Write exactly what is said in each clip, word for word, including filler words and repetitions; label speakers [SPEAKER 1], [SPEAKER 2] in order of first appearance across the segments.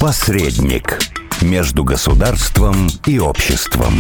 [SPEAKER 1] Посредник между государством и обществом.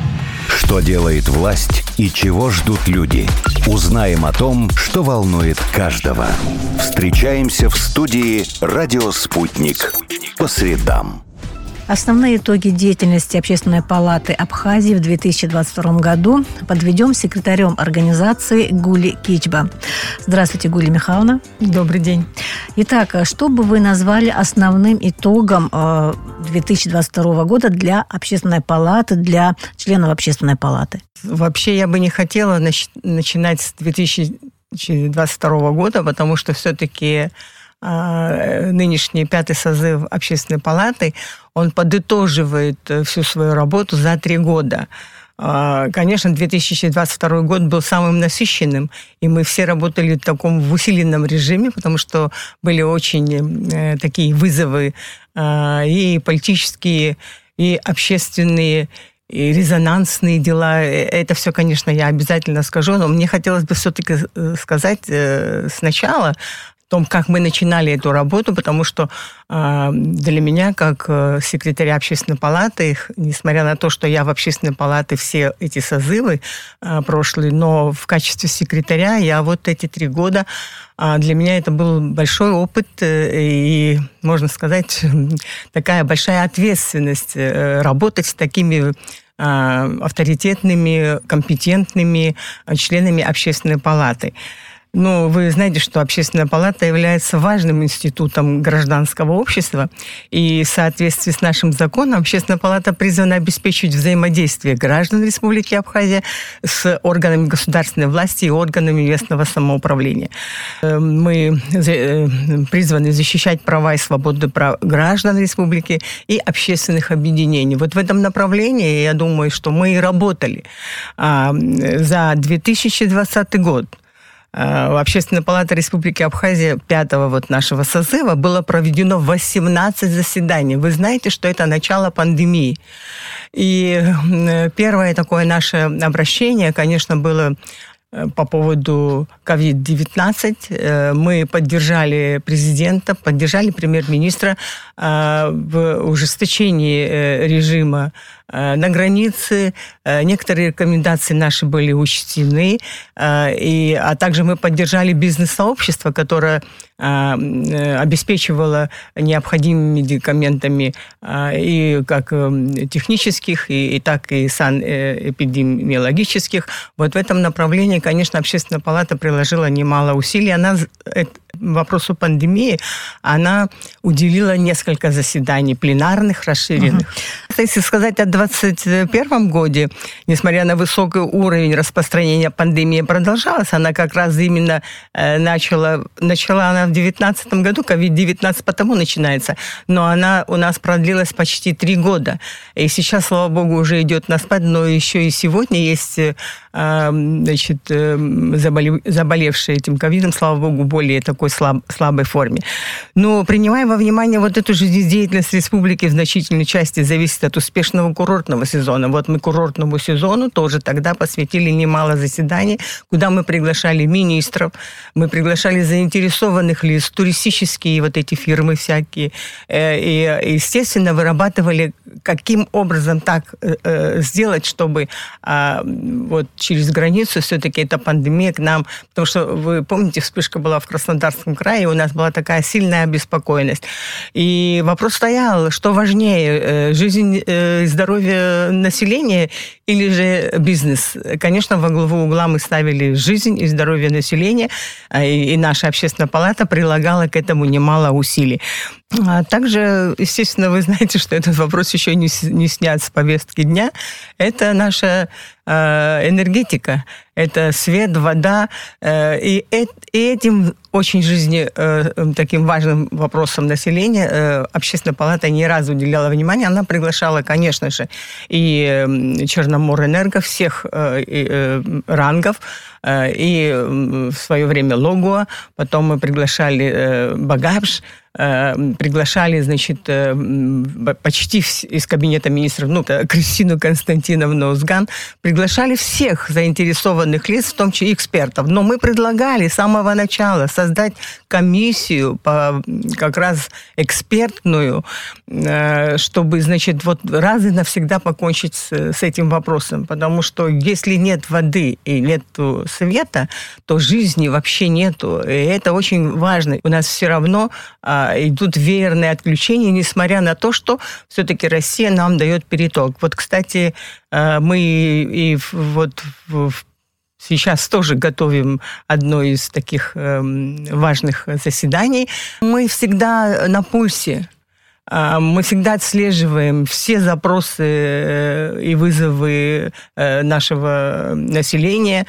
[SPEAKER 1] Что делает власть и чего ждут люди? Узнаем о том, что волнует каждого. Встречаемся в студии «Радио Спутник» по средам.
[SPEAKER 2] Основные итоги деятельности Общественной палаты Абхазии в две тысячи двадцать втором году подведем секретарем организации Гули Кичба. Здравствуйте, Гули Михайловна.
[SPEAKER 3] Добрый день.
[SPEAKER 2] Итак, что бы вы назвали основным итогом две тысячи двадцать второго года для Общественной палаты, для членов Общественной палаты?
[SPEAKER 3] Вообще я бы не хотела нач- начинать с две тысячи двадцать второго года, потому что все-таки нынешний пятый созыв Общественной палаты, он подытоживает всю свою работу за три года. Конечно, две тысячи двадцать второй год был самым насыщенным, и мы все работали в таком в усиленном режиме, потому что были очень такие вызовы и политические, и общественные, и резонансные дела. Это все, конечно, я обязательно скажу, но мне хотелось бы все-таки сказать сначала о том, как мы начинали эту работу, потому что э, для меня, как э, секретаря Общественной палаты, несмотря на то, что я в Общественной палате все эти созывы э, прошлые, но в качестве секретаря я вот эти три года, э, для меня это был большой опыт э, и, можно сказать, такая большая ответственность э, работать с такими э, авторитетными, компетентными членами Общественной палаты. Ну, вы знаете, что Общественная палата является важным институтом гражданского общества, и в соответствии с нашим законом Общественная палата призвана обеспечить взаимодействие граждан Республики Абхазия с органами государственной власти и органами местного самоуправления. Мы призваны защищать права и свободы прав граждан Республики и общественных объединений. Вот в этом направлении, я думаю, что мы и работали за две тысячи двадцатый год. В Общественной палате Республики Абхазия пятого вот нашего созыва было проведено восемнадцать заседаний. Вы знаете, что это начало пандемии. И первое такое наше обращение, конечно, было по поводу ковид девятнадцать. Мы поддержали президента, поддержали премьер-министра в ужесточении режима на границе. Некоторые рекомендации наши были учтены, и, а также мы поддержали бизнес-сообщество, которое обеспечивало необходимыми медикаментами и как технических, и, и так и санэпидемиологических. Вот в этом направлении, конечно, Общественная палата приложила немало усилий. Она вопросу пандемии она уделила несколько заседаний пленарных, расширенных. Uh-huh. Если сказать о двадцать первом году, несмотря на высокий уровень распространения пандемии продолжалась, она как раз именно э, начала, начала она в девятнадцатом году, ковид девятнадцать потому начинается, но она у нас продлилась почти три года. И сейчас, слава богу, уже идет на спад, но еще и сегодня есть э, значит, э, заболев, заболевшие этим ковидом, слава богу, более такой слаб, слабой форме. Но принимая во внимание вот эту жизнедеятельность республики в значительной части зависит от успешного курортного сезона. Вот мы курортному сезону тоже тогда посвятили немало заседаний, куда мы приглашали министров, мы приглашали заинтересованных лиц, туристические вот эти фирмы всякие. И, естественно, вырабатывали, каким образом так сделать, чтобы вот через границу все-таки эта пандемия к нам... Потому что, вы помните, вспышка была в Краснодарском крае, и у нас была такая сильная обеспокоенность. И вопрос стоял, что важнее, жизнь и здоровье населения или же бизнес? Конечно, во главу угла мы ставили жизнь и здоровье населения, и наша Общественная палата прилагала к этому немало усилий. А также, естественно, вы знаете, что этот вопрос еще не, не снят с повестки дня. Это наша э, энергетика, это свет, вода. Э, и, и этим очень жизни э, таким важным вопросом населения э, Общественная палата не раз уделяла внимание. Она приглашала, конечно же, и э, Черноморэнерго всех э, э, рангов, э, и в свое время Логуа, потом мы приглашали э, Багапш, приглашали, значит, почти из кабинета министров, ну, Кристину Константиновну Узган, приглашали всех заинтересованных лиц, в том числе экспертов. Но мы предлагали с самого начала создать комиссию по, как раз экспертную, чтобы, значит, вот раз и навсегда покончить с, с этим вопросом. Потому что если нет воды и нет света, то жизни вообще нету. И это очень важно. У нас все равно а, идут веерные отключения, несмотря на то, что все-таки Россия нам дает переток. Вот, кстати, а, мы и, и вот в сейчас тоже готовим одно из таких э, важных заседаний. Мы всегда на пульсе. Мы всегда отслеживаем все запросы и вызовы нашего населения,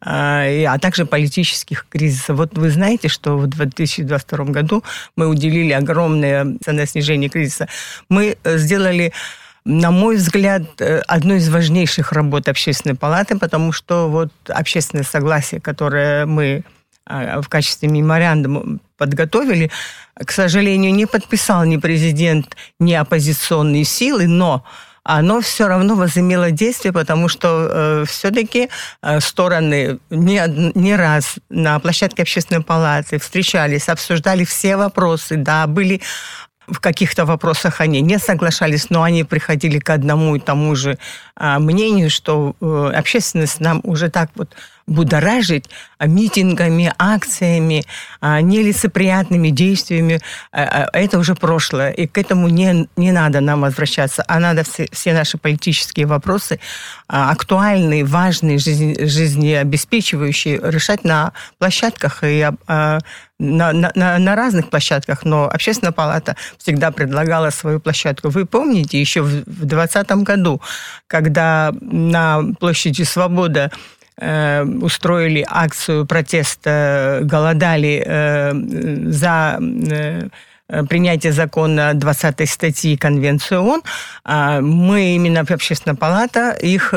[SPEAKER 3] а также политических кризисов. Вот вы знаете, что в две тысячи двадцать втором году мы уделили огромное на снижение кризиса. Мы сделали, на мой взгляд, одну из важнейших работ Общественной палаты, потому что вот общественное согласие, которое мы в качестве меморандума подготовили, к сожалению, не подписал ни президент, ни оппозиционные силы, но оно все равно возымело действие, потому что э, все-таки э, стороны не, не раз на площадке Общественной палаты встречались, обсуждали все вопросы, да, были в каких-то вопросах они не соглашались, но они приходили к одному и тому же а, мнению, что э, общественность нам уже так вот будоражить митингами, акциями, а, нелицеприятными действиями. А, а, это уже прошлое, и к этому не, не надо нам возвращаться, а надо все, все наши политические вопросы, а, актуальные, важные, жизнь, жизнеобеспечивающие, решать на площадках и а, на, на, на разных площадках, но Общественная палата всегда предлагала свою площадку. Вы помните, еще в двадцатом году, когда на площади Свобода э, устроили акцию протеста, голодали э, за э, принятие закона двадцатой статьи Конвенции ООН, э, мы, именно Общественная палата, их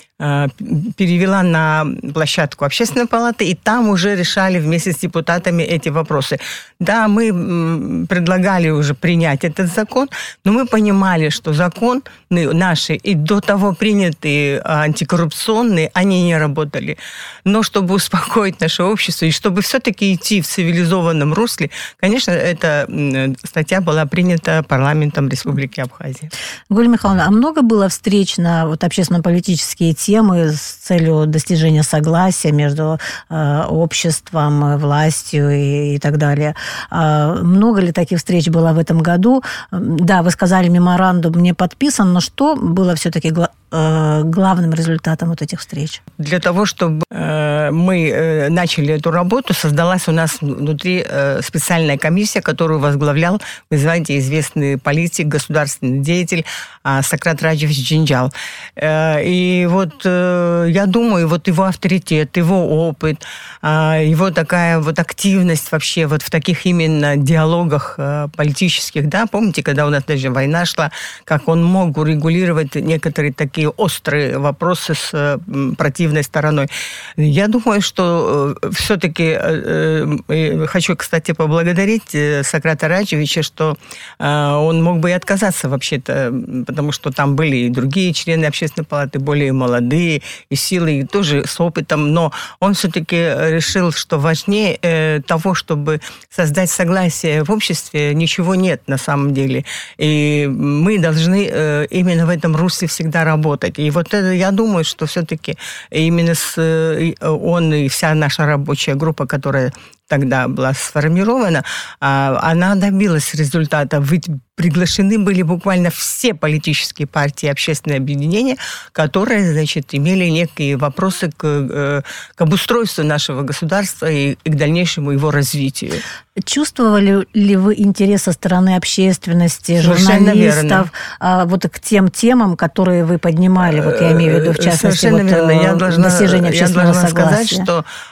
[SPEAKER 3] перевела на площадку Общественной палаты, и там уже решали вместе с депутатами эти вопросы. Да, мы предлагали уже принять этот закон, но мы понимали, что законы наши и до того принятые антикоррупционные, они не работали. Но чтобы успокоить наше общество и чтобы все-таки идти в цивилизованном русле, конечно, эта статья была принята парламентом Республики Абхазия.
[SPEAKER 2] Гуля Михайловна, а много было встреч на вот общественно-политические темы темы с целью достижения согласия между э, обществом, властью и, и так далее. А много ли таких встреч было в этом году? Да, вы сказали, меморандум не подписан, но что было все-таки гла- э, главным результатом вот этих встреч?
[SPEAKER 3] Для того, чтобы э, мы э, начали эту работу, создалась у нас внутри э, специальная комиссия, которую возглавлял, вы знаете, известный политик, государственный деятель э, Сократ Раджевич Джинджал. Э, и вот я думаю, вот его авторитет, его опыт, его такая вот активность вообще вот в таких именно диалогах политических, да, помните, когда у нас даже война шла, как он мог урегулировать некоторые такие острые вопросы с противной стороной. Я думаю, что все-таки хочу, кстати, поблагодарить Сократа Раджевича, что он мог бы и отказаться вообще-то, потому что там были и другие члены Общественной палаты, более молодые, и силы, и тоже с опытом, но он все-таки решил, что важнее э, того, чтобы создать согласие в обществе, ничего нет на самом деле. И мы должны э, именно в этом русле всегда работать. И вот это, я думаю, что все-таки именно с, э, он и вся наша рабочая группа, которая тогда была сформирована, она добилась результата. Ведь приглашены были буквально все политические партии и общественные объединения, которые, значит, имели некие вопросы к, к обустройству нашего государства и к дальнейшему его развитию.
[SPEAKER 2] Чувствовали ли вы интерес со стороны общественности,
[SPEAKER 3] Совершенно
[SPEAKER 2] журналистов, верно. Вот к тем темам, которые вы поднимали? Вот я имею в виду, в частности,
[SPEAKER 3] Совершенно
[SPEAKER 2] вот,
[SPEAKER 3] верно. Я должна,
[SPEAKER 2] достижение общественного
[SPEAKER 3] я должна
[SPEAKER 2] согласия.
[SPEAKER 3] сказать, что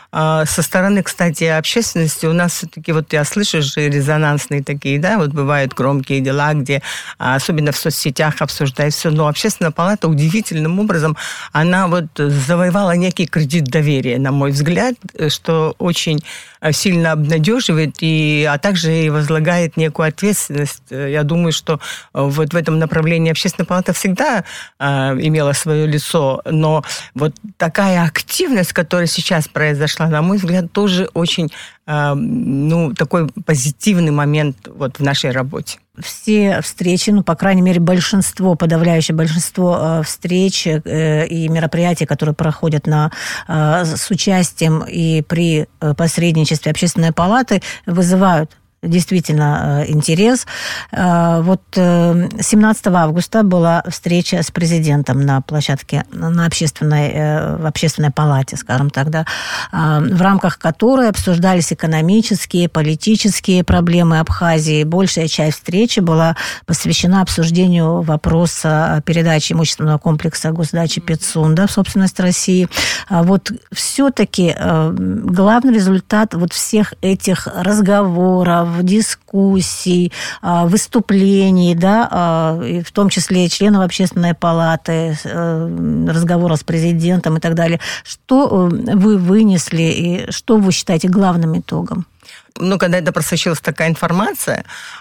[SPEAKER 3] со стороны, кстати, общественности у нас все-таки, вот я слышу же резонансные такие, да, вот бывают громкие дела, где особенно в соцсетях обсуждают все, но Общественная палата удивительным образом, она вот завоевала некий кредит доверия, на мой взгляд, что очень сильно обнадеживает, и, а также и возлагает некую ответственность. Я думаю, что вот в этом направлении Общественная палата всегда э, имела свое лицо, но вот такая активность, которая сейчас произошла, на мой взгляд, тоже очень э, ну, такой позитивный момент вот в нашей работе.
[SPEAKER 2] Все встречи, ну, по крайней мере, большинство, подавляющее большинство э, встреч э, и мероприятий, которые проходят на, э, с участием и при э, посредничестве Общественной палаты, вызывают действительно интерес. Вот семнадцатого августа была встреча с президентом на площадке, на общественной, в общественной палате, скажем так, да, в рамках которой обсуждались экономические, политические проблемы Абхазии. Большая часть встречи была посвящена обсуждению вопроса передачи имущественного комплекса госдачи Пицунда в собственность России. Вот все-таки главный результат вот всех этих разговоров, дискуссий, выступлений, да, в том числе членов Общественной палаты, разговора с президентом и так далее. Что вы вынесли и что вы считаете главным итогом?
[SPEAKER 3] Ну, когда это просочилась такая информация,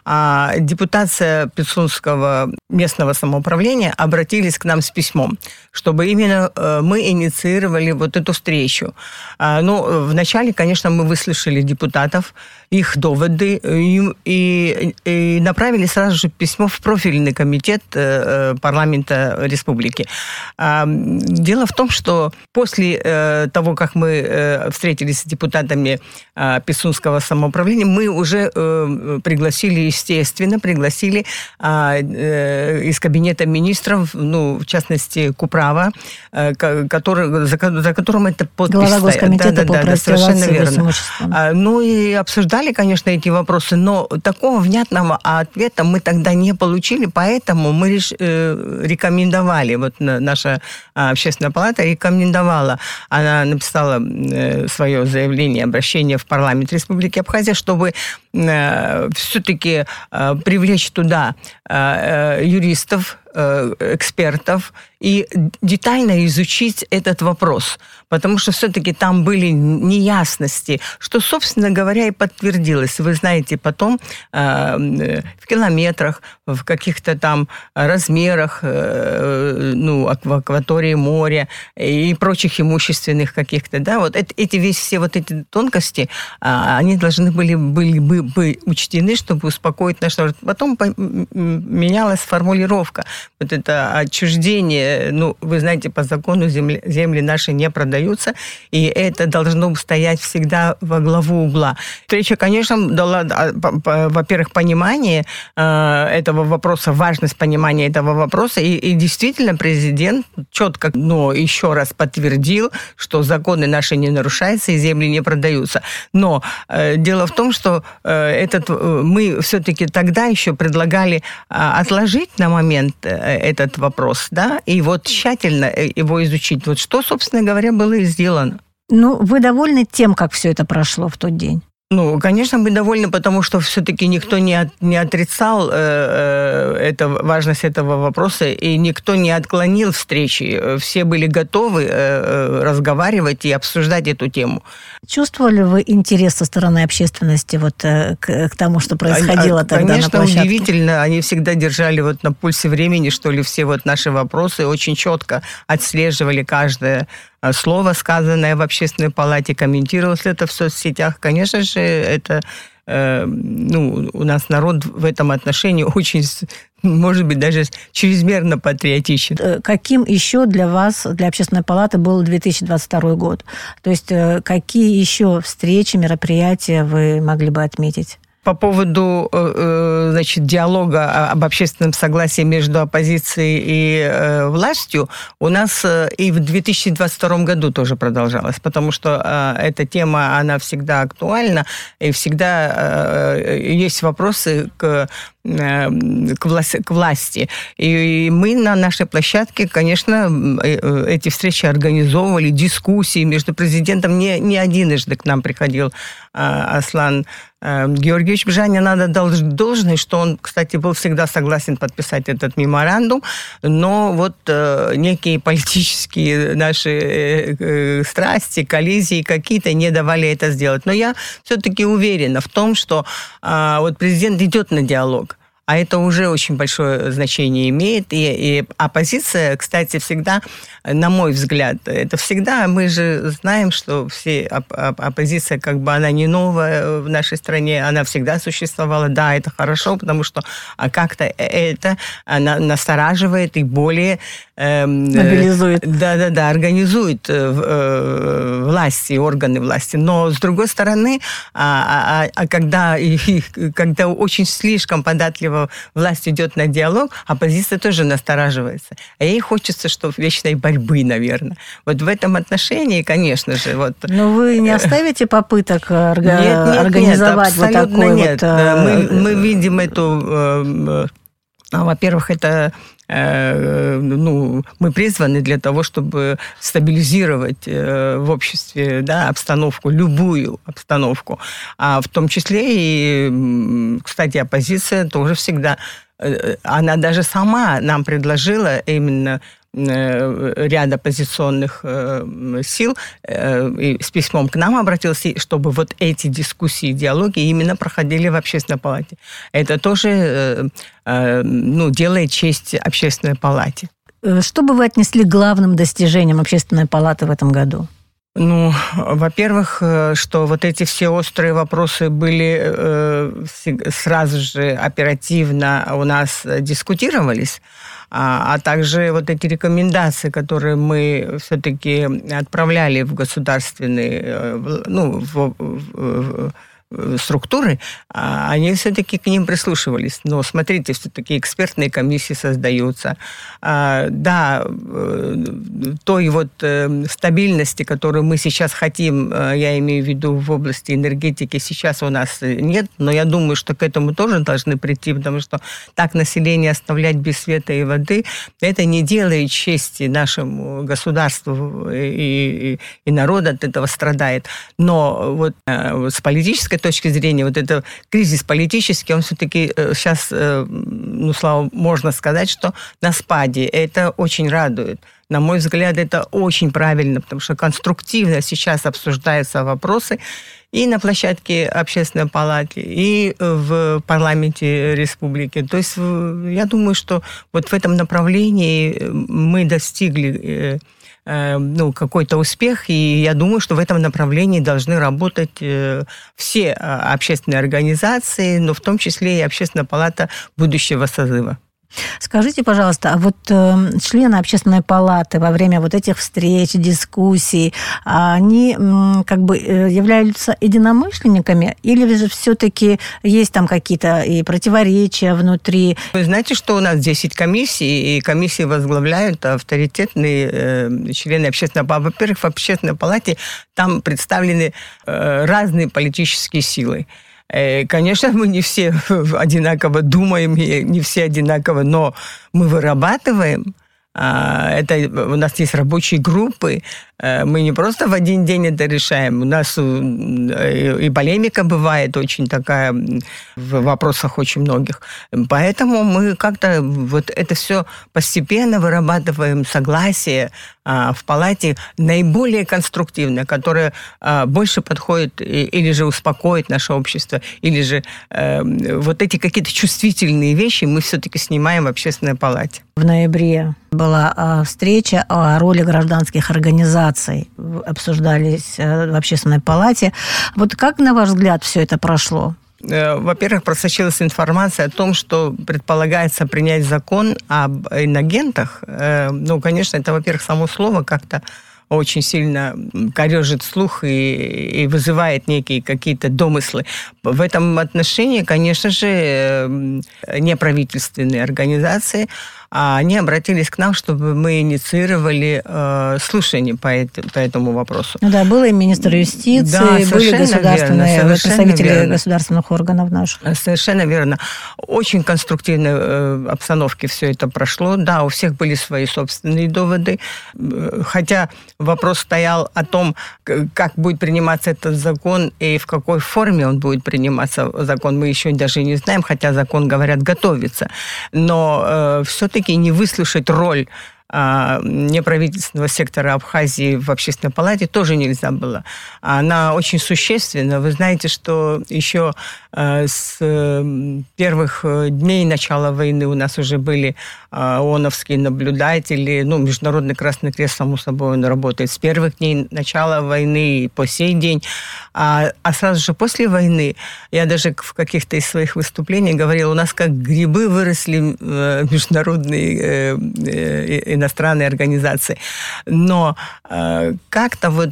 [SPEAKER 3] депутация Пицунского местного самоуправления обратились к нам с письмом, чтобы именно мы инициировали вот эту встречу. Ну, вначале, конечно, мы выслушали депутатов, их доводы, и, и, и направили сразу же письмо в профильный комитет парламента республики. Дело в том, что после того, как мы встретились с депутатами Пицунского самоуправления, управления, мы уже э, пригласили, естественно, пригласили э, э, из кабинета министров, ну, в частности, Куправа, э, который, за, за которым это подпись
[SPEAKER 2] Глава Госкомитета
[SPEAKER 3] да,
[SPEAKER 2] по
[SPEAKER 3] да, да, совершенно верно.
[SPEAKER 2] А,
[SPEAKER 3] ну и обсуждали, конечно, эти вопросы, но такого внятного ответа мы тогда не получили, поэтому мы реш, э, рекомендовали, вот наша Общественная палата рекомендовала, она написала э, свое заявление, обращение в парламент Республики Абхазия, чтобы э, все-таки э, привлечь туда э, юристов, э, экспертов и детально изучить этот вопрос. Потому что все-таки там были неясности, что, собственно говоря, и подтвердилось. Вы знаете, потом э, в километрах, в каких-то там размерах, э, ну, в акватории моря и прочих имущественных каких-то, да, вот это, эти весь, все вот эти тонкости, э, они должны были, были бы, бы учтены, чтобы успокоить наш народ. Потом менялась формулировка. Вот это отчуждение, ну, вы знаете, по закону земли, земли наши не продаются, и это должно стоять всегда во главу угла. Встреча, конечно, дала, во-первых, понимание э, этого вопроса, важность понимания этого вопроса, и, и действительно президент четко, но еще раз подтвердил, что законы наши не нарушаются и земли не продаются. Но э, дело в том, что э, этот, э, мы все-таки тогда еще предлагали э, отложить на момент э, этот вопрос, да, и вот тщательно его изучить. Вот что, собственно говоря, было и сделано.
[SPEAKER 2] Ну, вы довольны тем, как все это прошло в тот день?
[SPEAKER 3] Ну, конечно, мы довольны, потому что все-таки никто не, от, не отрицал э, э, это, важность этого вопроса, и никто не отклонил встречи. Все были готовы э, разговаривать и обсуждать эту тему.
[SPEAKER 2] Чувствовали вы интерес со стороны общественности вот, э, к, к тому, что происходило а, тогда
[SPEAKER 3] конечно,
[SPEAKER 2] на площадке?
[SPEAKER 3] Конечно, удивительно. Они всегда держали вот на пульсе времени, что ли, все вот наши вопросы, очень четко отслеживали каждое слово, сказанное в Общественной палате, комментировалось это в соцсетях. Конечно же, это, э, ну, у нас народ в этом отношении очень, может быть, даже чрезмерно патриотичен.
[SPEAKER 2] Каким еще для вас, для Общественной палаты, был две тысячи двадцать второй год? То есть какие еще встречи, мероприятия вы могли бы отметить?
[SPEAKER 3] По поводу, значит, диалога об общественном согласии между оппозицией и властью, у нас и в две тысячи двадцать втором году тоже продолжалось, потому что эта тема, она всегда актуальна, и всегда есть вопросы к к власти, к власти. И мы на нашей площадке, конечно, эти встречи организовывали, дискуссии между президентом. Не, не одиножды к нам приходил Аслан Георгиевич Бжаня. Надо дать должное, что он, кстати, был всегда согласен подписать этот меморандум, но вот э, некие политические наши э, страсти, коллизии какие-то не давали это сделать. Но я все-таки уверена в том, что э, вот президент идет на диалог. А это уже очень большое значение имеет. И, и оппозиция, кстати, всегда, на мой взгляд, это всегда, мы же знаем, что все оп- оп- оппозиция, как бы она не новая в нашей стране, она всегда существовала. Да, это хорошо, потому что как-то это она настораживает и более... Эм,
[SPEAKER 2] Мобилизует.
[SPEAKER 3] Да-да-да, организует э, власти, органы власти. Но, с другой стороны, а, а, а когда, и, когда очень слишком податливо власть идет на диалог, оппозиция тоже настораживается. А ей хочется, что вечной борьбы, наверное. Вот в этом отношении, конечно же... Вот...
[SPEAKER 2] Но вы не оставите попыток орга...
[SPEAKER 3] нет, нет,
[SPEAKER 2] организовать
[SPEAKER 3] нет,
[SPEAKER 2] вот такой
[SPEAKER 3] нет.
[SPEAKER 2] вот...
[SPEAKER 3] Мы, мы видим эту... Во-первых, это... Ну, мы призваны для того, чтобы стабилизировать в обществе, да, обстановку, любую обстановку. А в том числе и, кстати, оппозиция тоже всегда... Она даже сама нам предложила именно ряд оппозиционных сил и с письмом к нам обратился, чтобы вот эти дискуссии, диалоги именно проходили в Общественной палате. Это тоже, ну, делает честь Общественной палате.
[SPEAKER 2] Что бы вы отнесли к главным достижениям Общественной палаты в этом году?
[SPEAKER 3] Ну, во-первых, что вот эти все острые вопросы были э, сразу же оперативно у нас дискутировались, а, а также вот эти рекомендации, которые мы все-таки отправляли в государственные, ну, в, в, в структуры, они все-таки к ним прислушивались. Но смотрите, все-таки экспертные комиссии создаются. Да, той вот стабильности, которую мы сейчас хотим, я имею в виду в области энергетики, сейчас у нас нет, но я думаю, что к этому тоже должны прийти, потому что так население оставлять без света и воды, это не делает чести нашему государству, и, и, и народ от этого страдает. Но вот с политической точки зрения, вот это кризис политический, он все-таки сейчас, ну, слава, можно сказать, что на спаде. Это очень радует. На мой взгляд, это очень правильно, потому что конструктивно сейчас обсуждаются вопросы и на площадке Общественной палаты, и в парламенте республики. То есть я думаю, что вот в этом направлении мы достигли ну, какой-то успех, и я думаю, что в этом направлении должны работать все общественные организации, но в том числе и Общественная палата будущего созыва.
[SPEAKER 2] Скажите, пожалуйста, а вот э, члены Общественной палаты во время вот этих встреч, дискуссий, они э, как бы э, являются единомышленниками, или же все-таки есть там какие-то и противоречия внутри?
[SPEAKER 3] Вы знаете, что у нас десять комиссий, и комиссии возглавляют авторитетные э, члены Общественной палаты. Во-первых, в Общественной палате там представлены э, разные политические силы. Конечно, мы не все одинаково думаем, не все одинаково, но мы вырабатываем. Это, у нас есть рабочие группы. Мы не просто в один день это решаем. У нас и полемика бывает очень такая в вопросах очень многих. Поэтому мы как-то вот это все постепенно вырабатываем согласие в палате наиболее конструктивное, которое больше подходит или же успокоит наше общество, или же вот эти какие-то чувствительные вещи мы все-таки снимаем в Общественной палате.
[SPEAKER 2] В ноябре была встреча о роли гражданских организаций, обсуждались в Общественной палате. Вот как, на ваш взгляд, все это прошло?
[SPEAKER 3] Во-первых, просочилась информация о том, что предполагается принять закон об инагентах. Ну, конечно, это, во-первых, само слово как-то очень сильно корежит слух и, и вызывает некие какие-то домыслы. В этом отношении, конечно же, неправительственные организации, а они обратились к нам, чтобы мы инициировали э, слушание по, это, по этому вопросу.
[SPEAKER 2] Ну да, был и министр юстиции,
[SPEAKER 3] да,
[SPEAKER 2] были государственные
[SPEAKER 3] верно,
[SPEAKER 2] представители
[SPEAKER 3] верно.
[SPEAKER 2] государственных органов наших.
[SPEAKER 3] Совершенно верно. Очень конструктивной э, обстановке все это прошло. Да, у всех были свои собственные доводы. Хотя вопрос стоял о том, как будет приниматься этот закон и в какой форме он будет приниматься. Закон мы еще даже не знаем, хотя закон, говорят, готовится. Но э, все-таки не выслушать роль неправительственного сектора Абхазии в Общественной палате тоже нельзя было. Она очень существенна. Вы знаете, что еще с первых дней начала войны у нас уже были ООНовские наблюдатели, ну, Международный Красный Крест, само собой, он работает с первых дней начала войны и по сей день. А, а сразу же после войны, я даже в каких-то из своих выступлений говорила, у нас как грибы выросли международные иностранные организации. Но э, как-то вот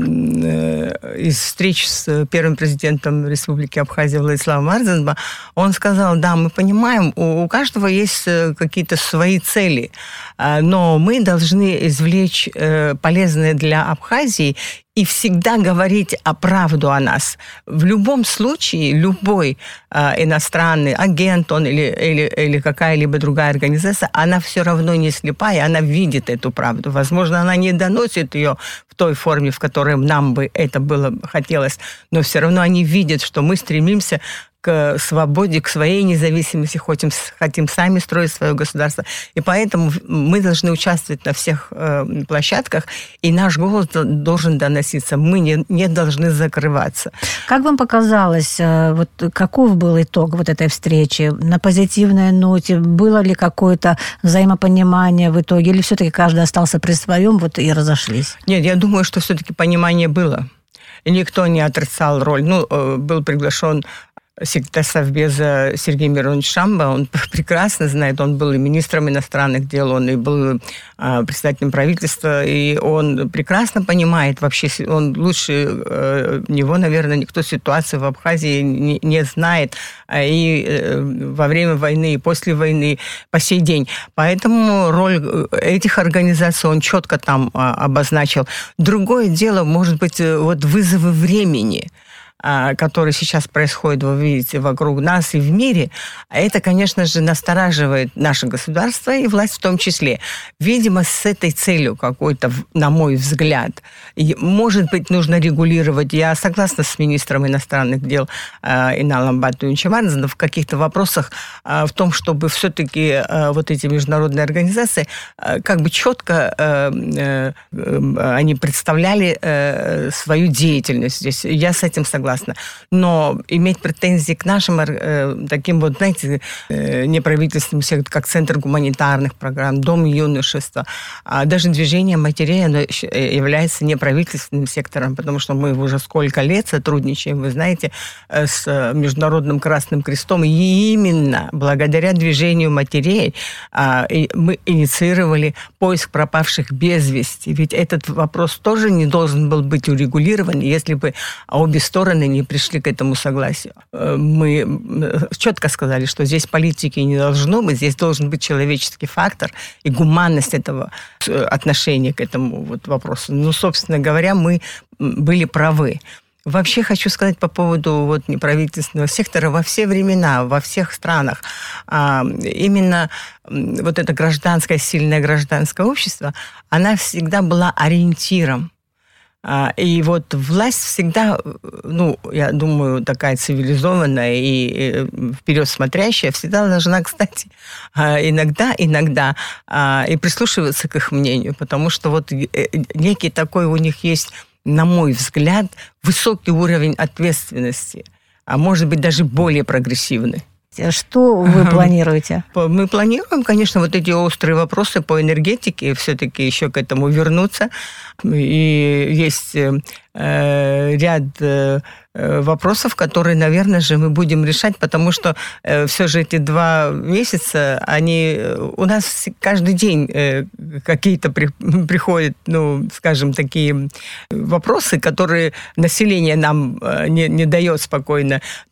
[SPEAKER 3] э, из встреч с первым президентом Республики Абхазия Владиславом Марзенбо, он сказал, да, мы понимаем, у, у каждого есть какие-то свои цели, э, но мы должны извлечь э, полезное для Абхазии и всегда говорить о правду о нас. В любом случае, любой э, иностранный агент он или, или, или какая-либо другая организация, она все равно не слепая, она видит эту правду. Возможно, она не доносит ее в той форме, в которой нам бы это было хотелось, но все равно они видят, что мы стремимся к свободе, к своей независимости, хотим, хотим сами строить свое государство. И поэтому мы должны участвовать на всех э, площадках, и наш голос должен доноситься. Мы не, не должны закрываться.
[SPEAKER 2] Как вам показалось, вот каков был итог вот этой встречи? На позитивной ноте было ли какое-то взаимопонимание в итоге, или все-таки каждый остался при своем вот и разошлись?
[SPEAKER 3] Нет, я думаю, что все-таки понимание было. И никто не отрицал роль. Ну, был приглашен секретарь Совбеза Сергей Миронович Шамба, он прекрасно знает, он был и министром иностранных дел, он и был э, председателем правительства, и он прекрасно понимает вообще, он лучше э, него, наверное, никто ситуацию в Абхазии не, не знает, и э, во время войны, и после войны, по сей день. Поэтому роль этих организаций он четко там э, обозначил. Другое дело, может быть, вот вызовы времени, который сейчас происходит, вы видите, вокруг нас и в мире, это, конечно же, настораживает наше государство и власть в том числе. Видимо, с этой целью какой-то, на мой взгляд, может быть, нужно регулировать. Я согласна с министром иностранных дел Иналом Батуевичем Марзенбо в каких-то вопросах в том, чтобы все-таки вот эти международные организации как бы четко они представляли свою деятельность здесь. Я с этим согласна. Но иметь претензии к нашим э, таким вот, знаете, э, неправительственным секторам, как Центр гуманитарных программ, Дом юношества, а даже движение матерей, оно является неправительственным сектором, потому что мы уже сколько лет сотрудничаем, вы знаете, с Международным Красным Крестом, и именно благодаря движению матерей э, мы инициировали поиск пропавших без вести. Ведь этот вопрос тоже не должен был быть урегулирован, если бы обе стороны не пришли к этому согласию. Мы четко сказали, что здесь политики не должно быть, здесь должен быть человеческий фактор и гуманность этого отношения к этому вот вопросу. Ну, собственно говоря, мы были правы. Вообще хочу сказать по поводу вот неправительственного сектора во все времена, во всех странах. Именно вот это гражданское, сильное гражданское общество, она всегда была ориентиром. И вот власть всегда, ну, я думаю, такая цивилизованная и вперед смотрящая, всегда должна, кстати, иногда, иногда и прислушиваться к их мнению, потому что вот некий такой у них есть, на мой взгляд, высокий уровень ответственности, а может быть даже более прогрессивный.
[SPEAKER 2] Что вы планируете?
[SPEAKER 3] Мы планируем, конечно, вот эти острые вопросы по энергетике, все-таки еще к этому вернуться. И есть э, ряд э, вопросов, которые, наверное же, мы будем решать, потому что э, все же эти два месяца, они у нас каждый день э, какие-то при, приходят, ну, скажем, такие вопросы, которые население нам не, не дает спокойно.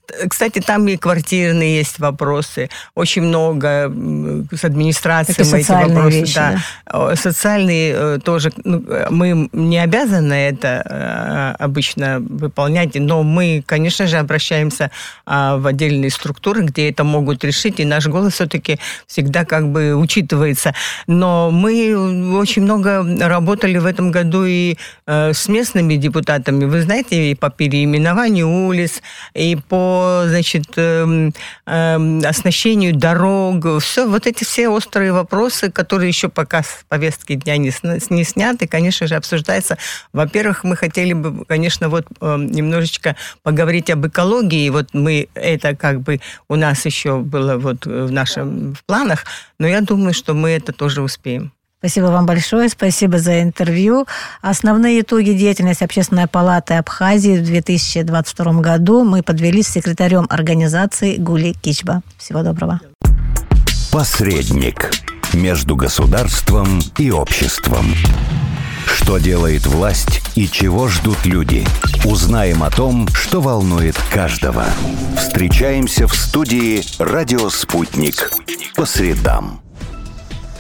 [SPEAKER 3] Кстати, там и квартирные есть вопросы. Очень много с администрацией мы эти вопросы.
[SPEAKER 2] Вещи,
[SPEAKER 3] да. Да. Социальные тоже. Ну, мы не обязаны это обычно выполнять, но мы, конечно же, обращаемся в отдельные структуры, где это могут решить, и наш голос все-таки всегда как бы учитывается. Но мы очень много работали в этом году и с местными депутатами. Вы знаете, и по переименованию улиц, и по, значит, оснащению дорог. Все, вот эти все острые вопросы, которые еще пока с повестки дня не, не сняты, конечно же, обсуждаются. Во-первых, мы хотели бы, конечно, вот немножечко поговорить об экологии. Вот мы, это как бы у нас еще было вот в нашем в планах, но я думаю, что мы это тоже успеем.
[SPEAKER 2] Спасибо вам большое, спасибо за интервью. Основные итоги деятельности Общественной палаты Абхазии в две тысячи двадцать втором году мы подвели с секретарем организации Гули Кичба. Всего доброго.
[SPEAKER 1] Посредник между государством и обществом. Что делает власть и чего ждут люди? Узнаем о том, что волнует каждого. Встречаемся в студии «Радио Спутник» по средам.